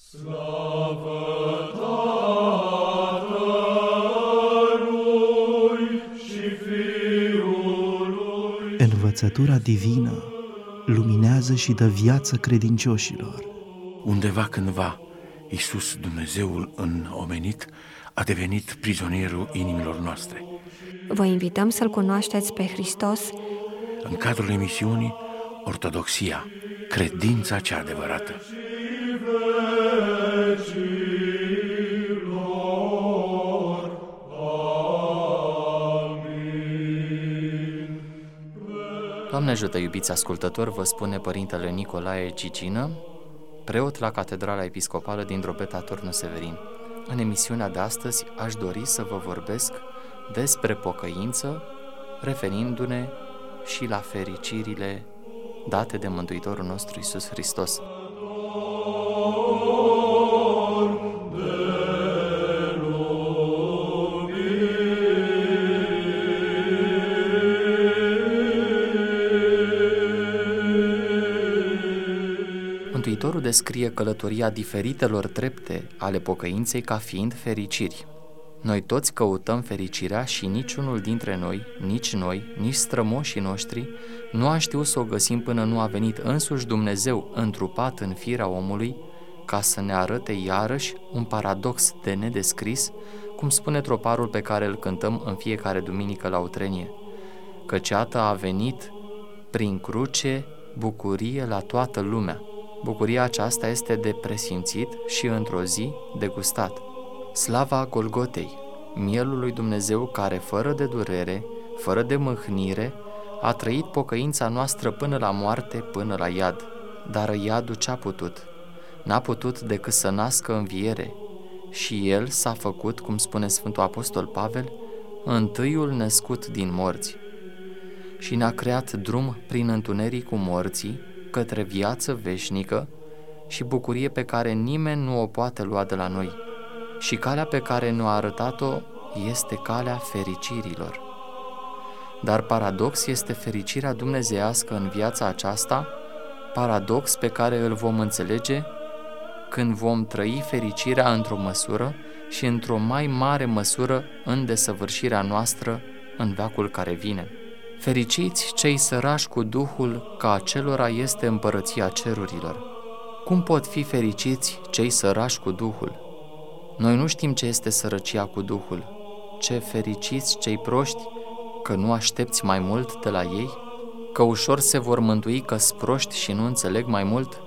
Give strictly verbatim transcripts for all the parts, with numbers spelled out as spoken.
Slavă Tatălui și Fiului. Învățătura divină luminează și dă viață credincioșilor. Undeva cândva, Iisus, Dumnezeul înomenit, a devenit prizonierul inimilor noastre. Vă invităm să-L cunoașteți pe Hristos În cadrul emisiunii Ortodoxia, credința cea adevărată. Doamne ajută, iubiți ascultători, vă spune Părintele Nicolae Gigină, preot la Catedrala Episcopală din Drobeta Turnul Severin. În emisiunea de astăzi aș dori să vă vorbesc despre pocăință, referindu-ne și la fericirile date de Mântuitorul nostru Iisus Hristos. Mântuitorul descrie călătoria diferitelor trepte ale pocăinței ca fiind fericiri. Noi toți căutăm fericirea și niciunul dintre noi, nici noi, nici strămoșii noștri, nu a știut să o găsim până nu a venit însuși Dumnezeu întrupat în firea omului, ca să ne arate iarăși un paradox de nedescris, cum spune troparul pe care îl cântăm în fiecare duminică la utrenie, căci iată a venit prin cruce bucurie la toată lumea. Bucuria aceasta este de presimțit și într-o zi de gustat. Slava Golgotei, mielul lui Dumnezeu care, fără de durere, fără de mâhnire, a trăit pocăința noastră până la moarte, până la iad. Dar iadul ce-a putut? N-a putut decât să nască înviere și el s-a făcut, cum spune Sfântul Apostol Pavel, întâiul născut din morți și ne-a creat drum prin întunericul morții către viață veșnică și bucurie pe care nimeni nu o poate lua de la noi. Și calea pe care ne-a arătat-o este calea fericirilor. Dar paradox este fericirea dumnezeiască în viața aceasta, paradox pe care îl vom înțelege când vom trăi fericirea într-o măsură și într-o mai mare măsură în desăvârșirea noastră în veacul care vine. Fericiți cei sărași cu Duhul, că acelora este împărăția cerurilor. Cum pot fi fericiți cei sărași cu Duhul? Noi nu știm ce este sărăcia cu Duhul. Ce fericiți cei proști, că nu aștepți mai mult de la ei? Că ușor se vor mântui că-s proști și nu înțeleg mai mult?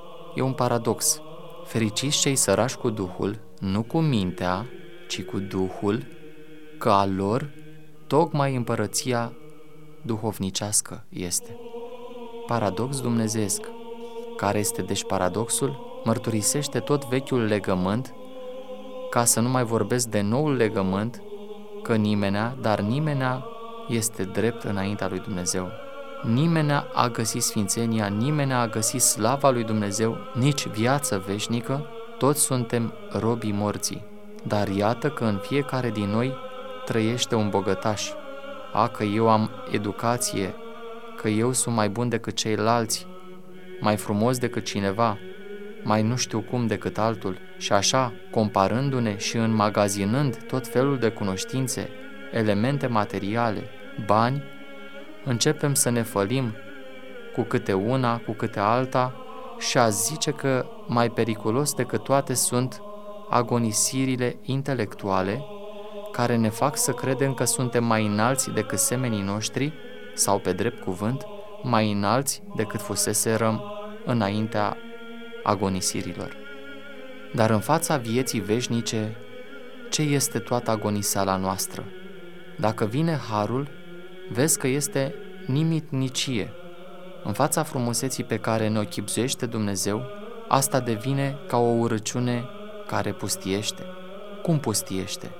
E un paradox. Fericiți cei sărași cu Duhul, nu cu mintea, ci cu Duhul, că a lor tocmai împărăția duhovnicească este. Paradox dumnezeiesc. Care este deci paradoxul? Mărturisește tot vechiul legământ, ca să nu mai vorbesc de noul legământ, că nimenea, dar nimenea este drept înaintea lui Dumnezeu. Nimenea a găsit sfințenia, nimenea a găsit slava lui Dumnezeu, nici viață veșnică, toți suntem robii morții. Dar iată că în fiecare din noi trăiește un bogătaș. A, că eu am educație, că eu sunt mai bun decât ceilalți, mai frumos decât cineva, mai nu știu cum decât altul, și așa, comparându-ne și înmagazinând tot felul de cunoștințe, elemente materiale, bani, începem să ne fălim cu câte una, cu câte alta și a zice că mai periculos decât toate sunt agonisirile intelectuale care ne fac să credem că suntem mai înalți decât semenii noștri sau, pe drept cuvânt, mai înalți decât fuseserăm înaintea agonisirilor. Dar în fața vieții veșnice, ce este toată agoniseala noastră? Dacă vine harul, vezi că este nimitnicie. În fața frumuseții pe care ne-o chibzuiește Dumnezeu, asta devine ca o urăciune care pustiește. Cum pustiește?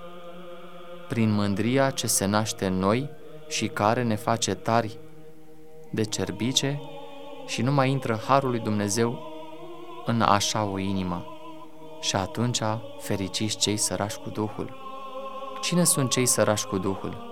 Prin mândria ce se naște în noi și care ne face tari de cerbice și nu mai intră harul lui Dumnezeu în așa o inimă. Și atunci fericiți cei sărași cu Duhul. Cine sunt cei sărași cu Duhul?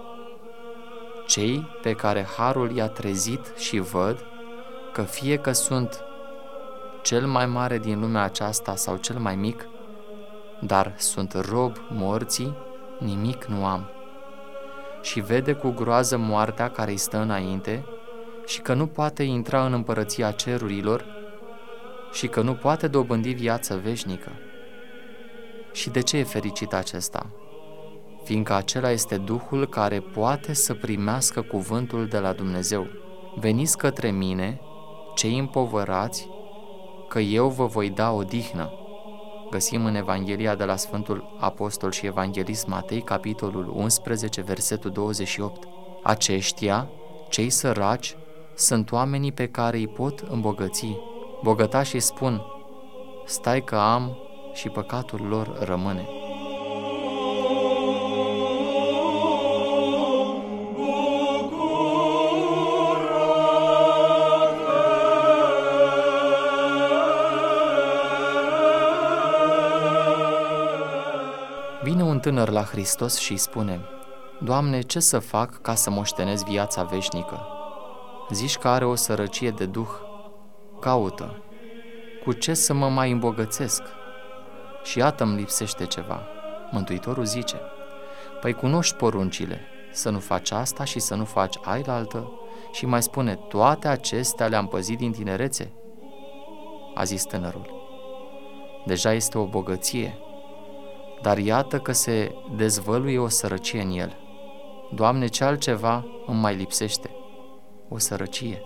Cei pe care harul i-a trezit și văd că fie că sunt cel mai mare din lumea aceasta sau cel mai mic, dar sunt rob morții, nimic nu am. Și vede cu groază moartea care îi stă înainte și că nu poate intra în împărăția cerurilor și că nu poate dobândi viață veșnică. Și de ce e fericit acesta? Fiindcă acela este Duhul care poate să primească cuvântul de la Dumnezeu. Veniți către mine, cei împovărați, că eu vă voi da odihnă. Găsim în Evanghelia de la Sfântul Apostol și Evanghelist Matei, capitolul unsprezece, versetul douăzeci și opt. Aceștia, cei săraci, sunt oamenii pe care îi pot îmbogăți. Bogătașii spun, stai că am și păcatul lor rămâne. Vine un tânăr la Hristos și îi spune, Doamne, ce să fac ca să moștenesc viața veșnică? Zici că are o sărăcie de duh. Caută. Cu ce să mă mai îmbogățesc? Și iată îmi lipsește ceva. Mântuitorul zice, păi cunoști poruncile, să nu faci asta și să nu faci ailaltă, și mai spune, toate acestea le-am păzit din tinerețe. A zis tânărul, deja este o bogăție, dar iată că se dezvăluie o sărăcie în el. Doamne, ce altceva îmi mai lipsește? O sărăcie.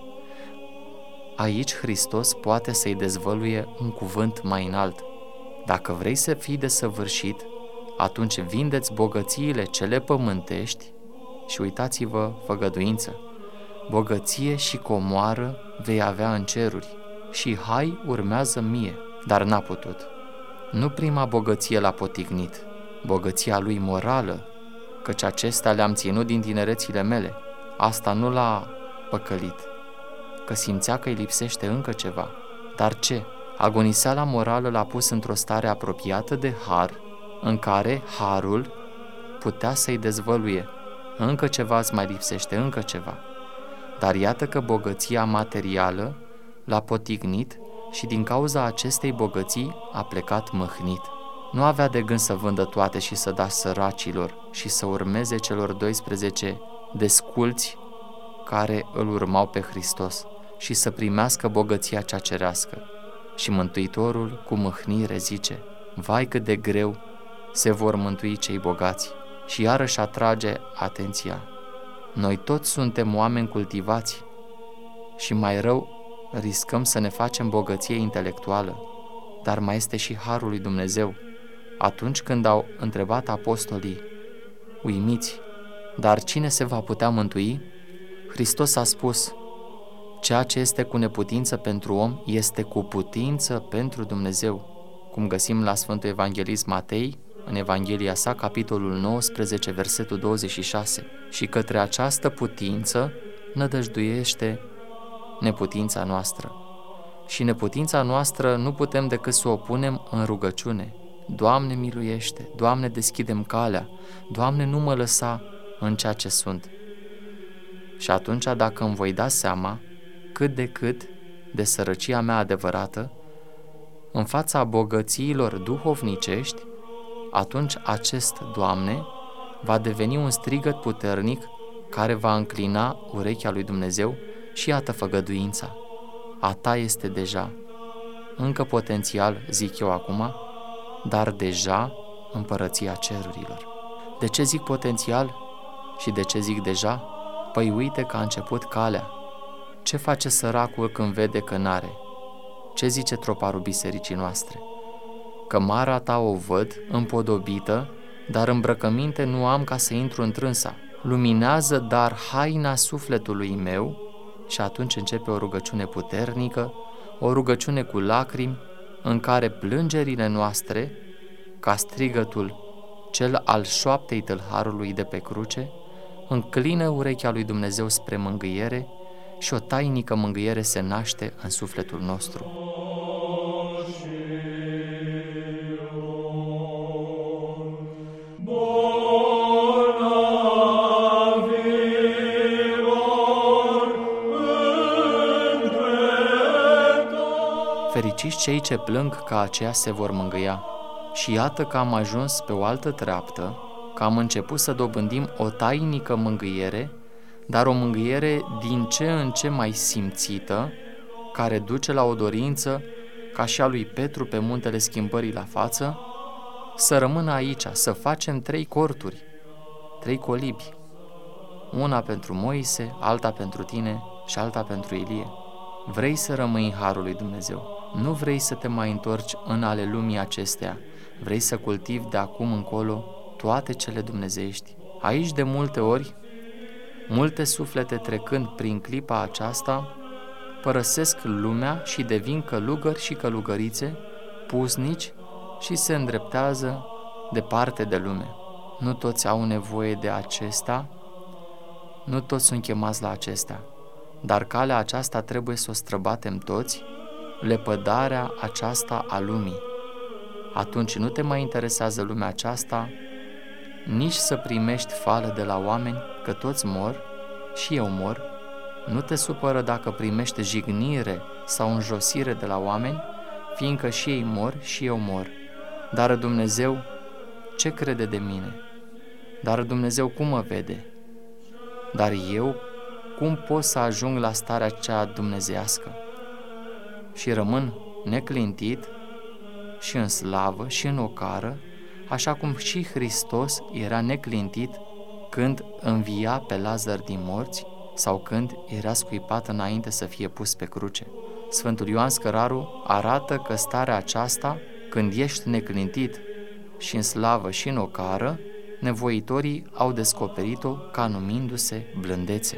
Aici Hristos poate să-i dezvăluie un cuvânt mai înalt. Dacă vrei să fii desăvârșit, atunci vindeți bogățiile cele pământești și uitați-vă făgăduință. Bogăție și comoară vei avea în ceruri și hai urmează mie, dar n-a putut. Nu prima bogăție l-a potignit, bogăția lui morală, căci acestea le-am ținut din tinerețile mele. Asta nu l-a păcălit, că simțea că îi lipsește încă ceva. Dar ce? Agoniseala morală l-a pus într-o stare apropiată de har, în care harul putea să-i dezvăluie. Încă ceva îți mai lipsește, încă ceva. Dar iată că bogăția materială l-a potignit și din cauza acestei bogății a plecat mâhnit. Nu avea de gând să vândă toate și să dea săracilor și să urmeze celor doisprezece desculți care îl urmau pe Hristos și să primească bogăția cea cerească. Și Mântuitorul cu mâhnire zice, vai cât de greu se vor mântui cei bogați. Și iarăși atrage atenția. Noi toți suntem oameni cultivați și mai rău riscăm să ne facem bogăție intelectuală, dar mai este și harul lui Dumnezeu. Atunci când au întrebat apostolii, uimiți, dar cine se va putea mântui? Hristos a spus, ceea ce este cu neputință pentru om este cu putință pentru Dumnezeu, cum găsim la Sfântul Evanghelist Matei, în Evanghelia sa, capitolul nouăsprezece, versetul douăzeci și șase. Și către această putință nădăjduiește neputința noastră. Și neputința noastră nu putem decât să o punem în rugăciune. Doamne, miluiește! Doamne, deschide-mi calea! Doamne, nu mă lăsa în ceea ce sunt. Și atunci, dacă îmi voi da seama cât de cât de sărăcia mea adevărată, în fața bogățiilor duhovnicești, atunci acest, Doamne, va deveni un strigăt puternic care va înclina urechea lui Dumnezeu și iată făgăduința. A ta este deja, încă potențial, zic eu acum, dar deja împărăția cerurilor. De ce zic potențial și de ce zic deja? Păi uite că a început calea. Ce face săracul când vede că n-are? Ce zice troparul bisericii noastre? Cămara ta o văd împodobită, dar îmbrăcăminte nu am ca să intru întrânsa. Luminează dar haina sufletului meu și atunci începe o rugăciune puternică, o rugăciune cu lacrimi, în care plângerile noastre, ca strigătul cel al șoaptei tâlharului de pe cruce, înclină urechea lui Dumnezeu spre mângâiere și o tainică mângâiere se naște în sufletul nostru. Fericiți cei ce plâng că aceia se vor mângâia. Și iată că am ajuns pe o altă treaptă, că am început să dobândim o tainică mângâiere, dar o mângâiere din ce în ce mai simțită, care duce la o dorință, ca și a lui Petru pe muntele schimbării la față, să rămână aici, să facem trei corturi, trei colibi, una pentru Moise, alta pentru tine și alta pentru Ilie. Vrei să rămâi în harul lui Dumnezeu, nu vrei să te mai întorci în ale lumii acestea, vrei să cultivi de acum încolo toate cele dumnezeiești. Aici de multe ori, multe suflete trecând prin clipa aceasta, părăsesc lumea și devin călugări și călugărițe, pusnici și se îndreptează departe de lume. Nu toți au nevoie de acesta, nu toți sunt chemați la acesta, dar calea aceasta trebuie să o străbatem toți, lepădarea aceasta a lumii. Atunci nu te mai interesează lumea aceasta, nici să primești fală de la oameni, că toți mor și eu mor. Nu te supără dacă primești jignire sau înjosire de la oameni, fiindcă și ei mor și eu mor. Dar Dumnezeu ce crede de mine? Dar Dumnezeu cum mă vede? Dar eu cum pot să ajung la starea cea dumnezeiască? Și rămân neclintit și în slavă și în ocară, așa cum și Hristos era neclintit când învia pe Lazar din morți sau când era scuipat înainte să fie pus pe cruce. Sfântul Ioan Scăraru arată că starea aceasta, când ești neclintit și în slavă și în ocară, nevoitorii au descoperit-o ca numindu-se blândețe.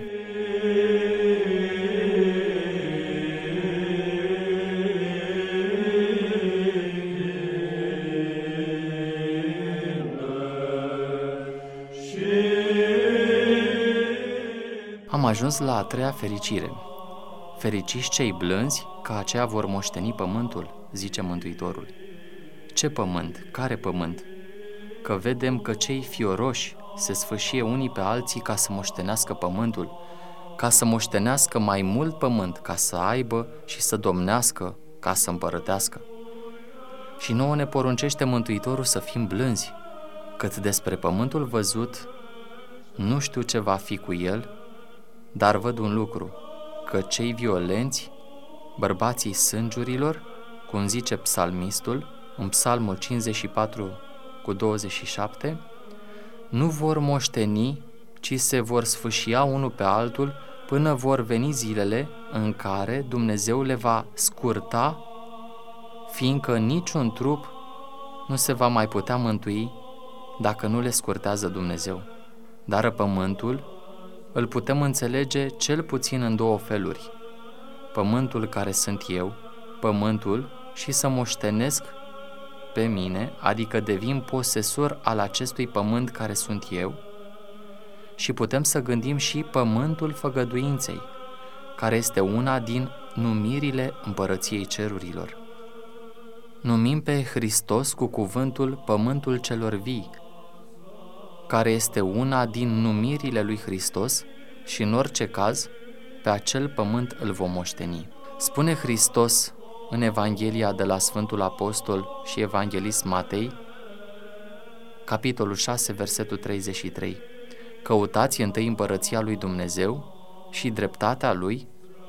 Am ajuns la a treia fericire. Fericiți cei blânzi, că aceia vor moșteni pământul, zice Mântuitorul. Ce pământ? Care pământ? Că vedem că cei fioroși se sfâșie unii pe alții ca să moștenească pământul, ca să moștenească mai mult pământ, ca să aibă și să domnească, ca să împărătească. Și nouă ne poruncește Mântuitorul să fim blânzi, cât despre pământul văzut, nu știu ce va fi cu el, dar văd un lucru, că cei violenți, bărbații sângiurilor, cum zice psalmistul, în psalmul cincizeci și patru cu douăzeci și șapte, nu vor moșteni, ci se vor sfâșia unul pe altul până vor veni zilele în care Dumnezeu le va scurta, fiindcă niciun trup nu se va mai putea mântui dacă nu le scurtează Dumnezeu. Dar pământul îl putem înțelege cel puțin în două feluri. Pământul care sunt eu, pământul și să moștenesc pe mine, adică devin posesor al acestui pământ care sunt eu, și putem să gândim și pământul făgăduinței, care este una din numirile împărăției cerurilor. Numim pe Hristos cu cuvântul pământul celor vii, care este una din numirile lui Hristos și în orice caz pe acel pământ îl vom moșteni. Spune Hristos în Evanghelia de la Sfântul Apostol și Evanghelist Matei, capitolul șase, versetul treizeci și trei. Căutați întâi împărăția lui Dumnezeu și dreptatea lui.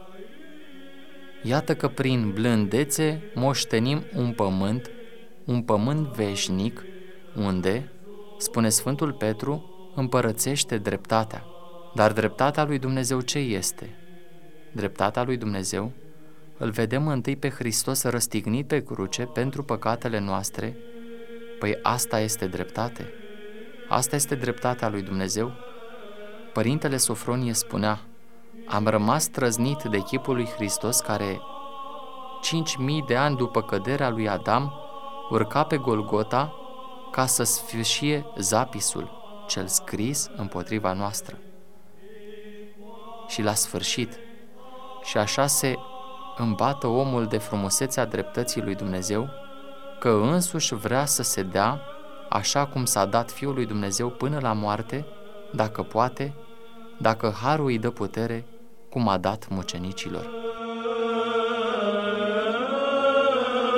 Iată că prin blândețe moștenim un pământ, un pământ veșnic, unde, spune Sfântul Petru, împărățește dreptatea. Dar dreptatea lui Dumnezeu ce este? Dreptatea lui Dumnezeu îl vedem întâi pe Hristos răstignit pe cruce pentru păcatele noastre. Păi asta este dreptate. Asta este dreptatea lui Dumnezeu. Părintele Sofronie spunea: am rămas trăznit de chipul lui Hristos care, cinci mii de ani după căderea lui Adam, urca pe Golgota ca să sfâșie zapisul, cel scris împotriva noastră. Și la sfârșit, și așa se îmbată omul de frumusețea dreptății lui Dumnezeu, că însuși vrea să se dea, așa cum s-a dat Fiul lui Dumnezeu până la moarte, dacă poate, dacă harul îi dă putere, cum a dat mucenicilor.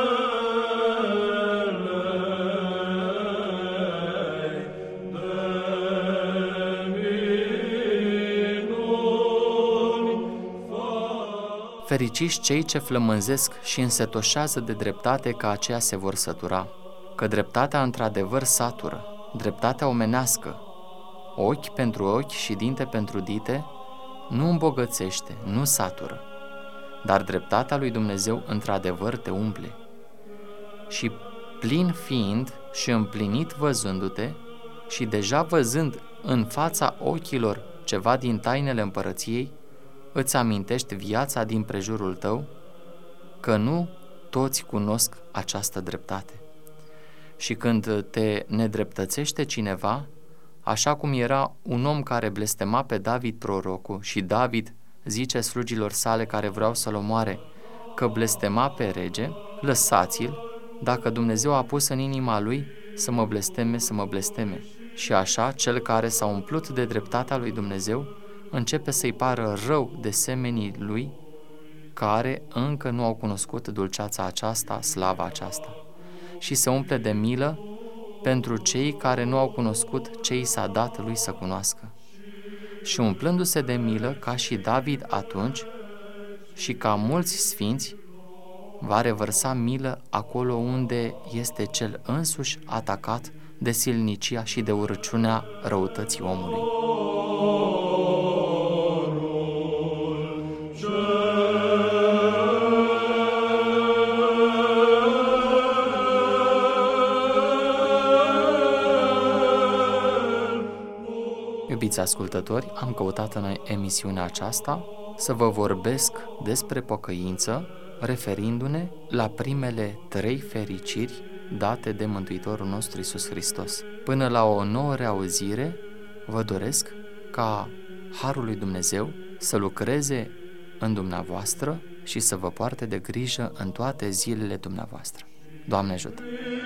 Fericiți cei ce flămânzesc și însetoșează de dreptate, că aceia se vor sătura, că dreptatea într-adevăr satură, dreptatea omenească, ochi pentru ochi și dinte pentru dite, nu îmbogățește, nu satură, dar dreptatea lui Dumnezeu într-adevăr te umple. Și plin fiind și împlinit văzându-te și deja văzând în fața ochilor ceva din tainele împărăției, îți amintești viața din prejurul tău, că nu toți cunosc această dreptate. Și când te nedreptățește cineva, așa cum era un om care blestema pe David prorocul și David zice slugilor sale care vreau să-l omoare că blestema pe rege, lăsați-l, dacă Dumnezeu a pus în inima lui să mă blesteme, să mă blesteme. Și așa, cel care s-a umplut de dreptatea lui Dumnezeu începe să-i pară rău de semenii lui care încă nu au cunoscut dulceața aceasta, slava aceasta, și se umple de milă pentru cei care nu au cunoscut ce i s-a dat lui să cunoască. Și umplându-se de milă, ca și David atunci și ca mulți sfinți, va revărsa milă acolo unde este cel însuși atacat de silnicia și de urăciunea răutății omului. Iubiți ascultători, am căutat în emisiunea aceasta să vă vorbesc despre pocăință, referindu-ne la primele trei fericiri date de Mântuitorul nostru Iisus Hristos. Până la o nouă reauzire, vă doresc ca Harul lui Dumnezeu să lucreze în dumneavoastră și să vă poarte de grijă în toate zilele dumneavoastră. Doamne ajută!